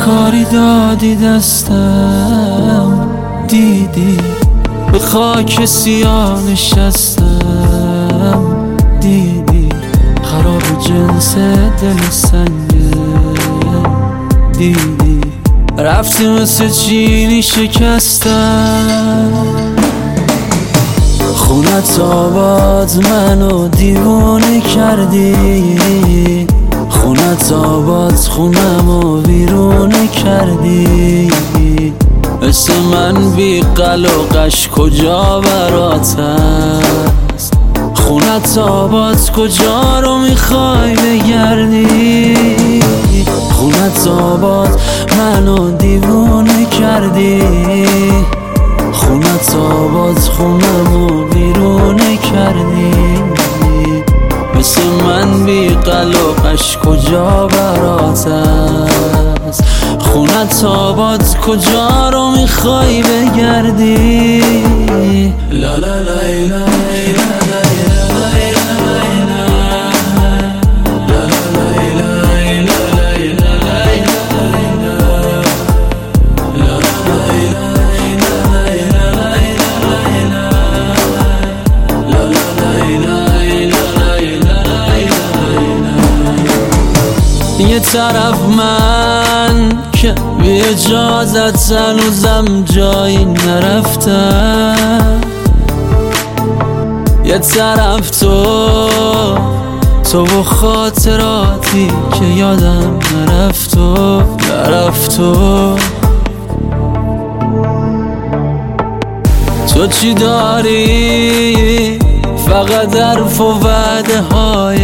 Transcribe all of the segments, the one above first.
کاری دادی دستم، دیدی به خاک سیاه نشستم، دیدی خراب جنس دل سنگه، دیدی رفتی مثل چینی شکستم. خونت آباد منو دیوونه کردی، خونت آباد خونمو ویرونه کردی، مثل من بی قل و قش کجا برات هست؟ خونت آباد کجا رو میخوای بگردی؟ خونت آباد منو دیوونه کردی، خونت آباد خونمو بیرونه کردی، مثل من بی قل و قش کجا برات هست؟ خونت آباد کجا رو میخوای بگردی؟ لا لا لا لا یه طرف من که بی اجازت هنوزم جایی نرفتم، یه طرف تو و خاطراتی که یادم نرفت تو چی داری؟ فقط حرف و وعده های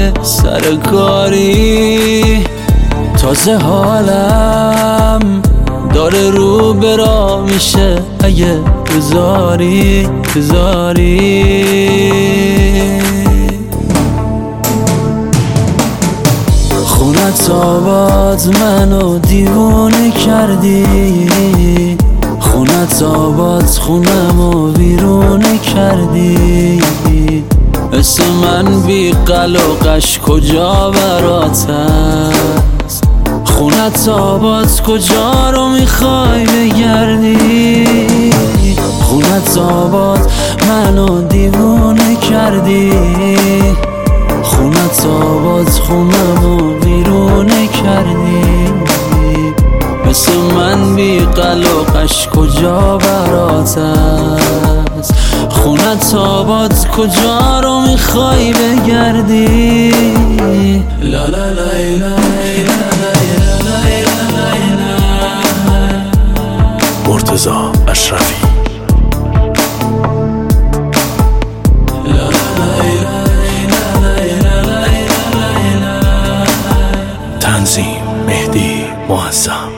سرکاری، تازه حالم داره رو برا میشه اگه بذاری خونت آباد منو دیوونه کردی، خونت آباد خونمو ویرونه کردی، مثل من بی قل و قش کجا برات هست؟ خونت آباد کجا رو میخوای بگردی؟ خونت آباد منو دیوونه کردی، خونت آباد خونمو بیرونه کردی، مثل من بی قل و قش کجا برات هست؟ خونت آباد کجا رو میخوای بگردی؟ لا لا لا لا مرتضی اشرفی. تنظیم مهدی معظم.